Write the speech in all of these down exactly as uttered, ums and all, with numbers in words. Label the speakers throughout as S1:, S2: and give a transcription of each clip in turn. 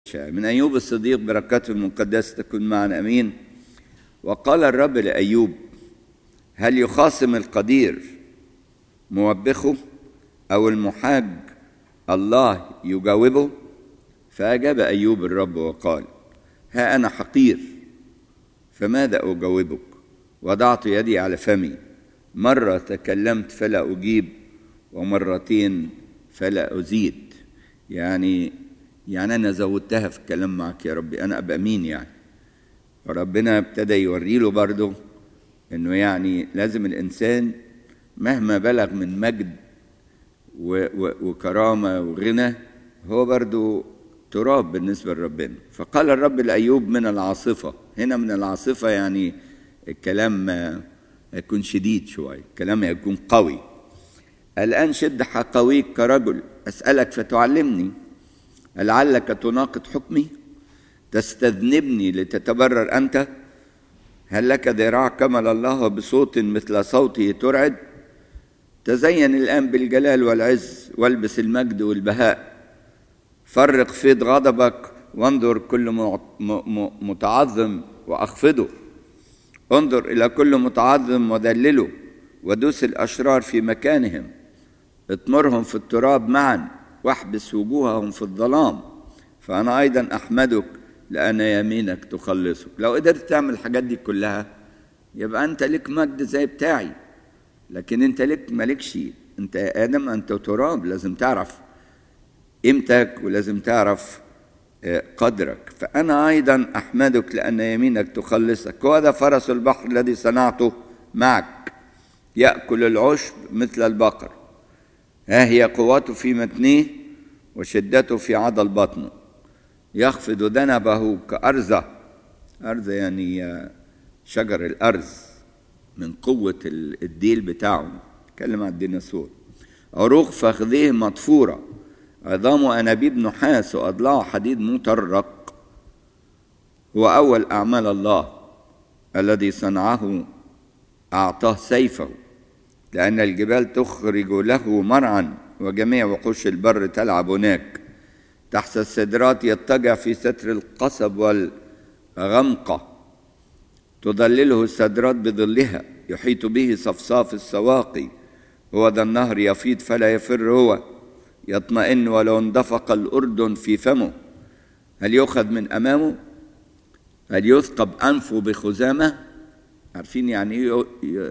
S1: من أيوب الصديق بركاته المقدسة تكون معنا أمين. وقال الرب لأيوب: هل يخاصم القدير موبخه أو المحاج الله يجاوبه؟ فأجاب أيوب الرب وقال: ها أنا حقير، فماذا أجاوبك؟ وضعت يدي على فمي، مرة تكلمت فلا أجيب، ومرتين فلا أزيد. يعني يعني أنا زودتها في الكلام معك يا ربي، أنا أبقى مين يعني؟ وربنا ابتدى يوري له برضه إنه يعني لازم الإنسان مهما بلغ من مجد وكرامة وغنى هو برضه تراب بالنسبة لربنا. فقال الرب لأيوب: من العاصفة. هنا من العاصفة يعني الكلام يكون شديد شوية، الكلام يكون قوي. الآن شد حقويك كرجل، أسألك فتعلمني. لعلك تناقض حكمي، تستذنبني لتتبرر أنت. هل لك ذراع كمل الله وبصوت مثل صوته ترعد؟ تزين الآن بالجلال والعز، والبس المجد والبهاء. فرق فيض غضبك، وانظر كل متعظم وأخفضه. انظر إلى كل متعظم وذلله، ودوس الأشرار في مكانهم. اطمرهم في التراب معا، واحبس وجوههم في الظلام. فأنا أيضا أحمدك لأن يمينك تخلصك. لو قدرت تعمل الحاجات دي كلها يبقى أنت لك مجد زي بتاعي، لكن أنت لك مالكش. أنت يا آدم أنت تراب، لازم تعرف قيمتك ولازم تعرف قدرك. فأنا أيضا أحمدك لأن يمينك تخلصك. وهذا فرس البحر الذي صنعته معك، يأكل العشب مثل البقر. ها هي قوته في متنيه وشدته في عضل بطنه. يخفض ذنبه كأرزة. أرزة يعني شجر الأرز، من قوة الديل بتاعه. تكلم عن الديناصور. عروق فخذيه مطفورة، عظام أنابيب نحاس، وأضلاع حديد مطرق. هو أول أعمال الله الذي صنعه، أعطاه سيفه، لأن الجبال تخرج له مرعا، وجميع وحوش البر تلعب هناك. تحت السدرات يضطجع في ستر القصب والغمقة، تظلله السدرات بظلها، يحيط به صفصاف السواقي. هو ذا النهر يفيض فلا يفر هو، يطمئن ولو اندفق الأردن في فمه. هل يؤخذ من أمامه؟ هل يثقب أنفه بخزامة؟ عارفين يعني إيه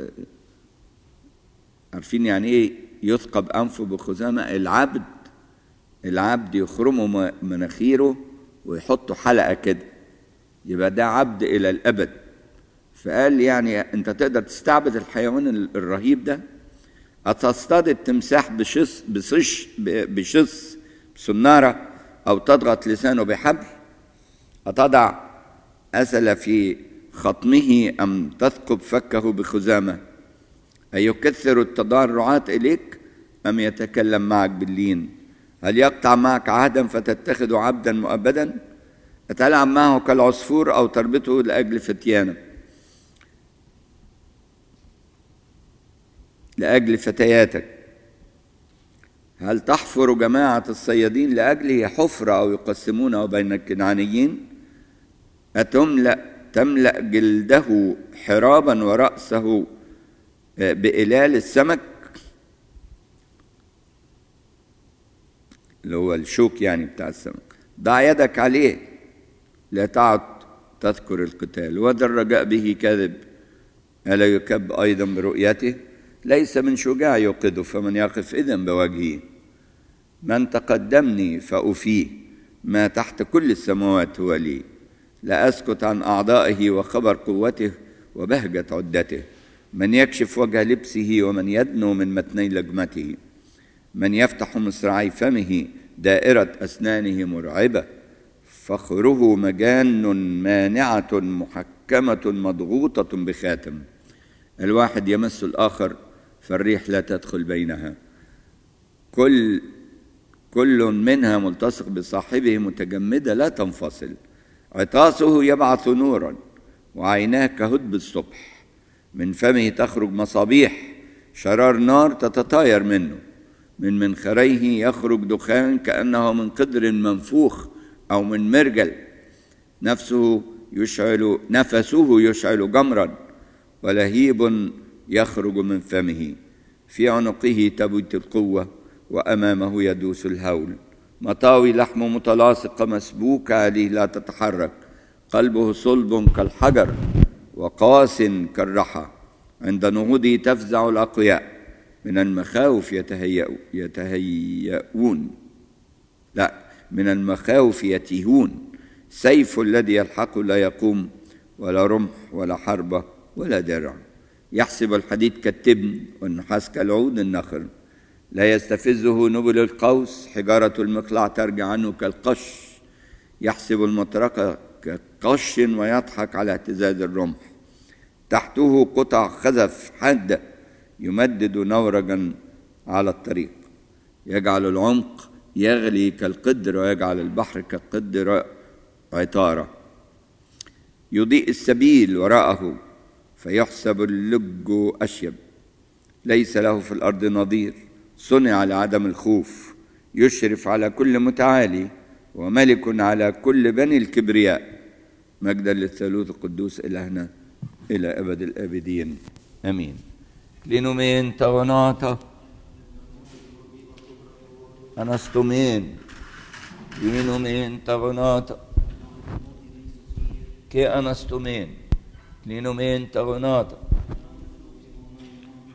S1: عارفين يعني إيه يثقب أنفه بخزامة؟ العبد العبد يخرمه مناخيره ويحطوا حلقة كده، يبقى ده عبد إلى الأبد. فقال يعني أنت تقدر تستعبد الحيوان الرهيب ده؟ أتصطاد التمساح بشص بصش بشص بسنارة، أو تضغط لسانه بحبل؟ أتضع أسل في خطمه، أم تثقب فكه بخزامة؟ أيكثر التضرعات إليك، أم يتكلم معك باللين؟ هل يقطع معك عهدا فتتخذ عبدا مؤبدا؟ أتلعب معه كالعصفور، أو تربطه لأجل فتيانه لأجل فتياتك؟ هل تحفر جماعة الصيادين لأجله حفرة، أو يقسمونه بين الكنعانيين؟ أتملأ تملأ جلده حرابا، ورأسه بإلال السمك، اللي هو الشوك يعني بتاع السمك. ضع يدك عليه، لا تعد تذكر القتال. وذا الرجاء به كذب، ألا يكب أيضا برؤيته؟ ليس من شجاع يوقظه، فمن يقف إذن بوجهه؟ من تقدمني فأفيه، ما تحت كل السماوات هو لي. لا أسكت عن أعضائه وخبر قوته وبهجة عدته. من يكشف وجه لبسه، ومن يدنو من متني لجمته. من يفتح مصراعي فمه، دائرة أسنانه مرعبة. فخره مجان مانعة محكمة مضغوطة بخاتم. الواحد يمس الآخر، فالريح لا تدخل بينها. كل كل منها ملتصق بصاحبه، متجمدة لا تنفصل. عطاسه يبعث نورا، وعيناه كهدب الصبح. من فمه تخرج مصابيح، شرار نار تتطاير منه. من منخريه يخرج دخان كأنه من قدر منفوخ. أو من مرجل، نفسه يشعل نفسه يشعل جمرا، ولهيب يخرج من فمه. في عنقه تبت القوة، وأمامه يدوس الهول. مطاوي لحم متلاصقة مسبوكة عليه لا تتحرك. قلبه صلب كالحجر وقاس كالرحى. عند نهوضه تفزع الأقوياء، من المخاوف يتهيأ يتهيئون لا من المخاوف يتيهون. سيف الذي يلحقه لا يقوم، ولا رمح ولا حربة ولا درع. يحسب الحديد كالتبن، والنحاس كالعود النخل. لا يستفزه نبل القوس، حجارة المقلاع ترجع عنه كالقش. يحسب المطرقة كقش، ويضحك على اهتزاز الرمح. تحته قطع خزف حادة، يمدد نورجا على الطريق. يجعل العمق يغلي كالقدر، ويجعل البحر كالقدر عطارة. يضيء السبيل وراءه، فيحسب اللج أشيب. ليس له في الأرض نظير، صنع لعدم الخوف. يشرف على كل متعالي، وملك على كل بني الكبرياء. مجدا للثالوث القدوس إلهنا إلى أبد الآبدين آمين. لينومين تغناتا أنستومين لينومين تغناتا كي أنستومين لينومين تغناتا